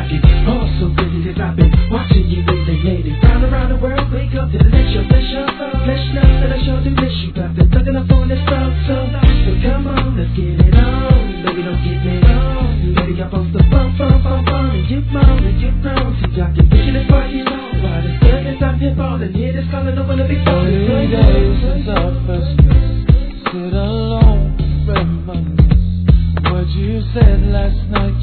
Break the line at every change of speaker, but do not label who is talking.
rocking. Oh, so busy cause I've been watching you lately, lady. Round around the world, wake up to the next show, flesh love that I sure do miss you. I've been thugging up on this stuff, so come on, let's get it on. Baby, don't get me wrong. Baby, I'm supposed to bump, and you moan and you groan. So y'all can picture this party on. While the circus I'm hip on and hear this calling over the big phone.
3 days since I first sit alone, reminisce what you said last night.